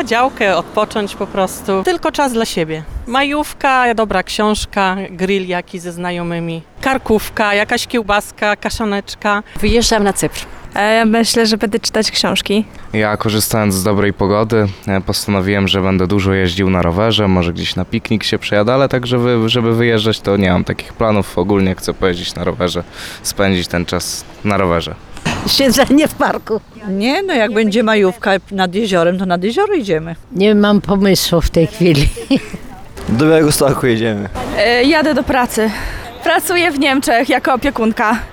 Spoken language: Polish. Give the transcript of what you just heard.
Na działkę, odpocząć po prostu. Tylko czas dla siebie. Majówka, dobra książka, grill jakiś ze znajomymi, karkówka, jakaś kiełbaska, kaszaneczka. Wyjeżdżam na Cypr. Ja myślę, że będę czytać książki. Ja, korzystając z dobrej pogody, postanowiłem, że będę dużo jeździł na rowerze, może gdzieś na piknik się przejadę, ale tak, żeby wyjeżdżać, to nie mam takich planów. Ogólnie chcę pojeździć na rowerze, spędzić ten czas na rowerze. Siedzenie w parku. Nie, no jak będzie majówka nad jeziorem, to nad jezioro idziemy. Nie mam pomysłu w tej chwili. Do Białegostoku jedziemy. Jadę do pracy. Pracuję w Niemczech jako opiekunka.